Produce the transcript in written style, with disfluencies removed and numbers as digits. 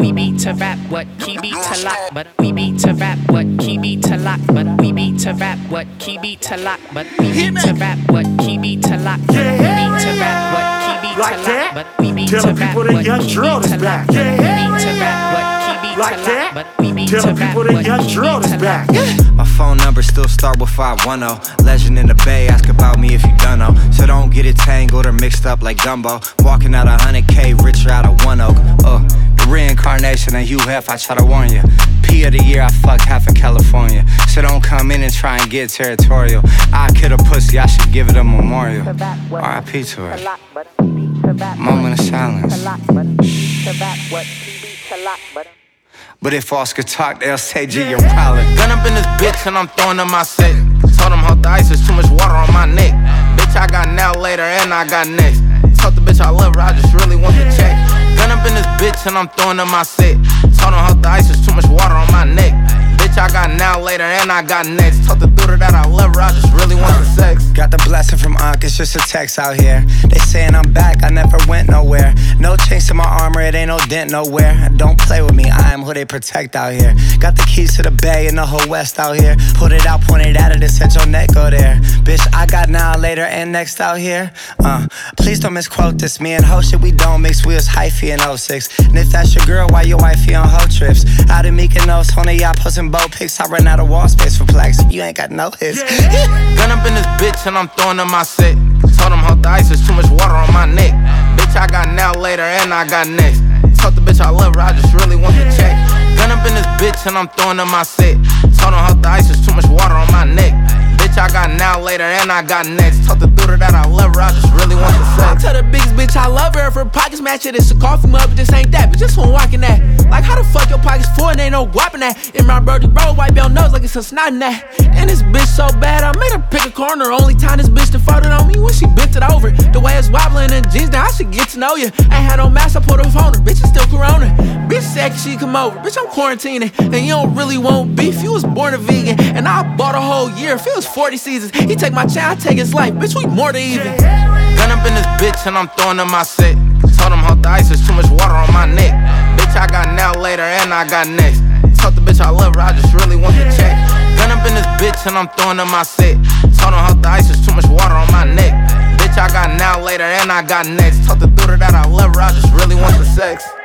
we beat to rap what key beat to lock, but we beat to rap what key beat to lock, but we beat to rap what key beat to lock, but we beat to rap what key beat to lock, but we beat to rap what key beat to lock, but we beat to rap what key beat to lock, we beat to rap what key beat to lock, but we beat to rap what key beat to lock. My phone number still start with 510. Legend in the Bay, ask about me if you done know. So don't get it tangled or mixed up like gumbo. Walking out 100K, richer out of One Oak. The reincarnation of Hugh Hef, I try to warn you. P of the year, I fucked half of California. So don't come in and try and get territorial. I kill a pussy, I should give it a memorial. R.I.P. to her. Moment of silence. But if Oz could talk, they'll say G, you're prowling. Gun up in this bitch and I'm throwing in my set. Told him hold the ice, there's too much water on my neck. Bitch, I got now, later, and I got next. Told the bitch I love her, I just really want the check. Gun up in this bitch and I'm throwing in my set. Told him hold the ice, there's too much water on my neck. Bitch, I got now, later, and I got next. Told the daughter that I love her, I just really want the sex. Got the blessing from Unc, it's just a text out here. They saying I'm back, I never went nowhere. No change to my armor, it ain't no dent nowhere. Don't play with me, I am who they protect out here. Got the keys to the Bay and the whole West out here. Put it out, pointed at it, and said your neck go there. Bitch, I got now, later, and next out here. Please don't misquote this. Me and ho shit, we don't mix. We was hyphy in 06. And if that's your girl, why your wifey on hoe trips? Out in Mykonos, on a yacht, posting boat pics. I run out of wall space for plaques. You ain't got no hits. Gun up in this bitch and I'm throwing in my set. Told him hold the ice, there's too much water on my neck. Bitch, I got now, later, and I got next. Told the bitch I love her, I just really want the check. Gun up in this bitch and I'm throwing in my set. Told him hold the ice, there's too much water on my neck. Bitch, I got now, later, and I got next. Told the daughter that I love her, I just really want the sex. Tell the biggest bitch I love her, if her pockets match it, it's a coffee mug, but this ain't that, but just one walking that. Like how the fuck your pockets full and ain't no guap in that? In my brody bro, wipe your nose like it's a snot in that. And this bitch so bad, I made her pick a corner. Only time this bitch defaulted on me when she bent it over. The way it's wobbling in jeans, now I should get to know you. Ain't had no mask, I put her phone her, bitch, it's still corona. Bitch said she come over, bitch, I'm quarantining. And you don't really want beef, you was born a vegan. And I bought a whole year, if it was 40 seasons. He take my child, I take his life, bitch, we more than even. Gun up in this bitch and I'm throwing in my set. Told him hold the ice, there's too much water on my neck. Bitch, I got now, later, and I got next. Told the bitch I love her, I just really want the check. Gun up in this bitch and I'm throwing in my set. Told him hold the ice, there's too much water on my neck. Bitch, I got now, later, and I got next. Told the daughter that I love her, I just really want the sex.